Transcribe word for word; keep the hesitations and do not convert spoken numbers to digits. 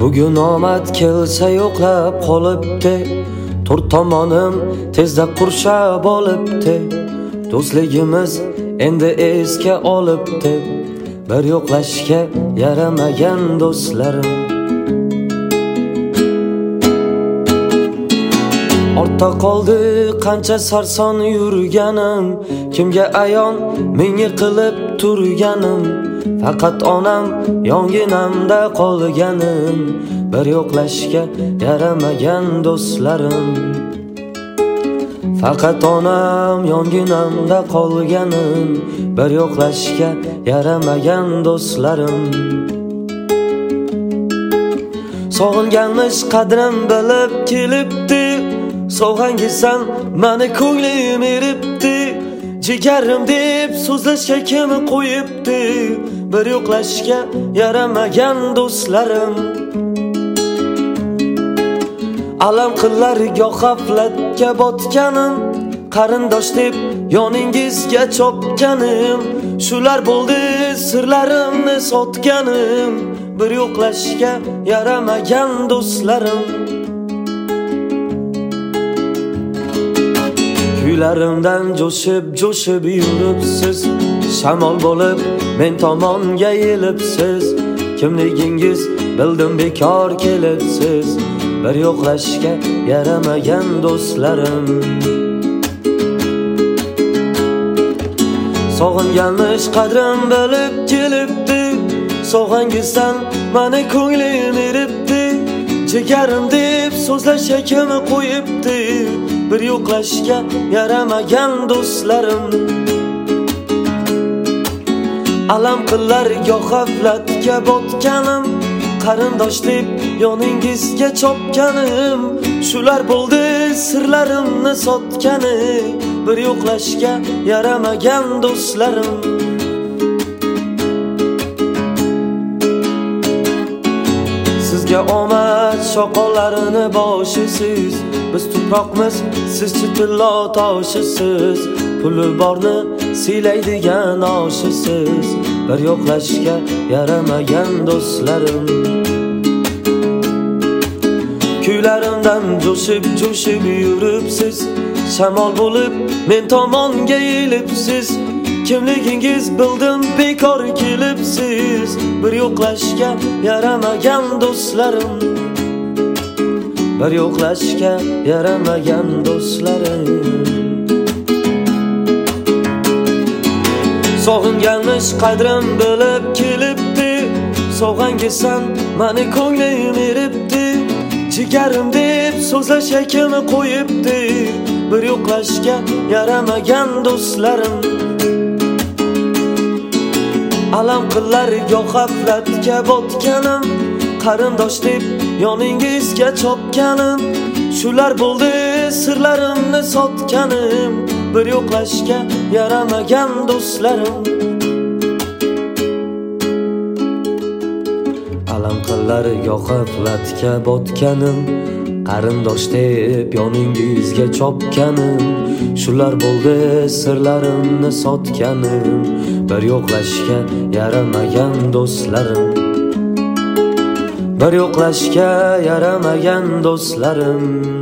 Bugun omad kelsa yo'qlab qolibdi, to'rt tomonim tezda qurshab olibdi. Do'stligimiz endi esga olibdi, bir yo'qlashga yaramagan do'stlarim. Ortda qoldi qancha sarson yurganim, kimga ayon men yiqilib turganim. Faqat onam yonginamda qolganim, bir yo'qlashga yaramagan do'stlarim. Faqat onam yonginamda qolganim, bir yo'qlashga yaramagan do'stlarim. Sog'inganmish qadrim bilib kelibdi, sog'angisan mani ko'nglim eribdi. Jigarim deb so'zlashga kim qo'yibdi, bir yo'qlashga yaramagan do'stlarim. Alam qillar goh g'aflatga botganim, qarindosh deb yoningizga chopganim. Shular bo'ldi sirlarimni sotganim, bir yo'qlashga yaramagan do'stlarim. Kuylarimdan jo'shib jo'shib yuribsiz, shamol bo'lib men tomonga yelibsiz. Kimligingiz bildim bekor kelibsiz, bir yo'qlashga yaramagan do'stlarim. Sog'inganmish qadrim bilib kelibdi, sog'angisan mani ko'nglim eribdi. Jigarim deb so'zlashga kim qo'yibdi, bir yo'qlashga yaramagan do'stlarim. Alam qillar goh g'aflatga botganim, qarindosh deb yoningizga chopganim. Shular bo'ldi sirlarimni sotgani, bir yo'qlashga yaramagan do'stlarim. Sizga omad shoqolarini boshisiz, biz tuproqmiz, siz chitillo toshisiz. Puli borni siylaydigan oshisiz, bir yo'qlashga yaramagan do'stlarim. Kuylarimdan jo'shib jo'shib yuribsiz, shamol bo'lib men tomonga yelibsiz. Kimligingiz bildim bekor kelibsiz, bir yo'qlashga yaramagan do'stlarim. Bir yo'qlashga yaramagan do'stlarim. Sog'inganmish qadrim bilib kelibdi, sog'angisan mani ko'nglim eribdi. Jigarim deb so'zlashga kim qo'yibdi, bir yo'qlashga yaramagan do'stlarim. Alam qillar goh g'aflatga botganim, qarindosh deb yoningizga chopganim. Shular bo'ldi sirlarimni sotganim, bir yo'qlashga yaramagan do'stlarim. Alam qillar goh g'aflatga botganim, qarindosh deb yoningizga chopganim. Shular bo'ldi sirlarimni sotganim, bir yo'qlashga yaramagan do'stlarim. Bir yo'qlashga yaramagan do'stlarim.